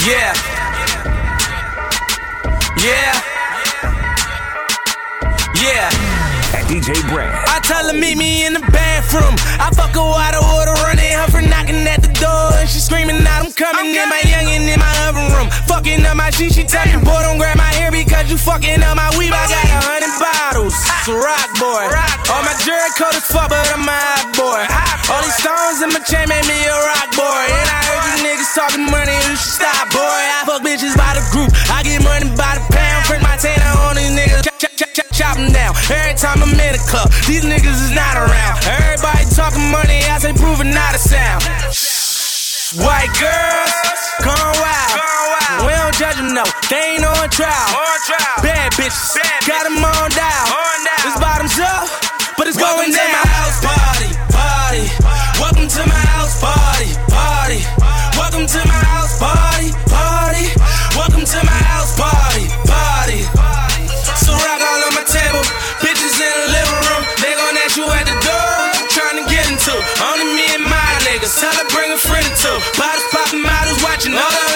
Yeah. Yeah. Yeah. At DJ Brad. I tell her meet me in the bathroom. I fuck her water, water running, her for knocking at the door. And she screaming out, I'm coming in my youngin' in my oven room. Fucking up my shit, she tell me, boy, don't grab my hair because you fucking up my weave. I got 100 bottles, it's a rock boy. All my jewelry coat is fuck, but I'm a hot boy. All these stones in my chain made me a rock boy. And I heard you niggas talking money, you should stop, boy. I fuck bitches by the group, I get money by the pound. Print my tater on these niggas, chop them down. Every time I'm in the club, these niggas is not around. Everybody talking money, I say proving not a sound. White girls, gone wild. We don't judge them, no, they ain't on trial. Bad bitches, got them on dial. This bottoms up, but it's going down. Welcome to my house party, party. Welcome to my house party, party. Welcome to my house party, party. Welcome to my house party, party. So rock all on my table, bitches in the living room. They gon' ask you at the door, what you tryna get into? Only me and my niggas, tell her bring a friend or two. Bottles poppin', models watching, all the